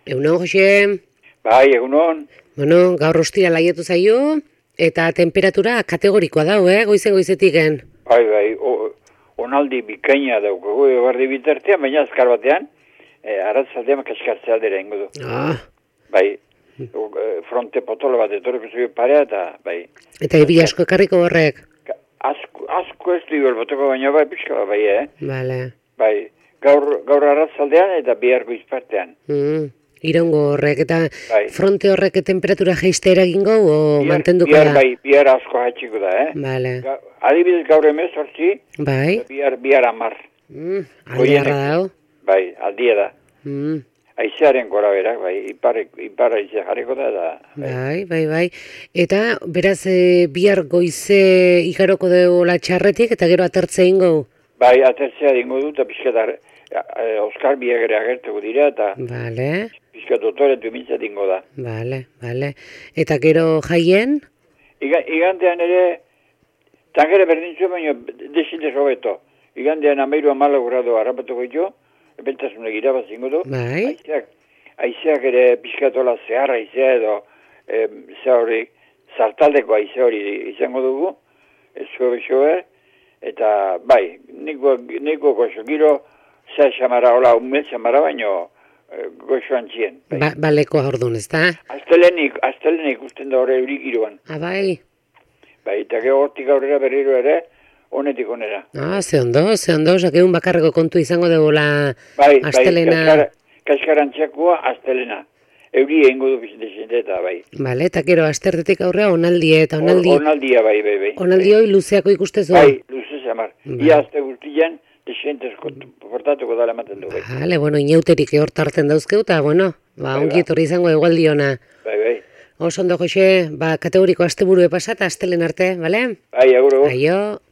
Egunon, Jose. Bai, egunon. Bueno, gaur ostira laietu zaio, eta temperatura kategorikoa dau, goizetik gen. Bai, onaldi bikaina daukagu egardi bitartean, baina azkar batean, arratzaldean kaskartzea dira ingo du. Bai, fronte potolo bat etorreko zuen parea, eta bai. Eta ebi asko ekarriko horrek? Asko ez du ibel boteko, baina bai, pixka bai, Vale. Bai, gaur arratzaldean eta biharko izpartean. Iraungo horrek, eta bai. Fronte horrek temperatura jaiste eragingo, o mantenduko da? Bai, bihar asko haitxiko da, Vale. Adibidez gaur emezortzi, bai. Bihar 10. Aldiarra dau? Bai, aldia da. Aizearen gora berak, bai, ipar aizea jarriko da. Bai. Eta, beraz, bihar goize ikaroko deola txarretik, eta gero atertzea ingo? Bai, atertzea dingo du, eta pixkatar, Oskar biagere agertuko dira, eta pixkat otoretu mintza dingo da. Bale. Eta gero jaien? Igandean ere, tangere berdintzua, baina desintez hobeto. Igandean 13 grado harrapatuko jo, bentasunek irabaz zingo du. Bai. Aizeak ere pixkatola zeharra aizea edo zartaldeko aizea hori izango dugu, xobe, eta bai, niko goxo giro, zea xamara, hola, unmet xamara, baino goxoan txien. Baleko ordun, ez da? Aztelenik usten da hori eurik giroan. Bai. Bai, eta gero hortik aurrera berriro ere, honetik onera. Ze ondo, egun bakarreko kontu izango degola astelena. Bai, kaskarantxakoa astelena. Euri egingo du bizitezinde eta bai. Bale, eta gero astertetik aurrea onaldia eta onaldia bai. Onaldi hoi luzeako ikustezu? Bai, luze zamar. Ia azte guztian, desentez portatuko dala ematen du. Bale, inauterik hortartzen dauzkeu, eta ongi etorri izango egualdiona. Bai. Oso ondo, Jose, kategoriko asteburue pasata, astelen arte, bale? Bai, agur. Aio.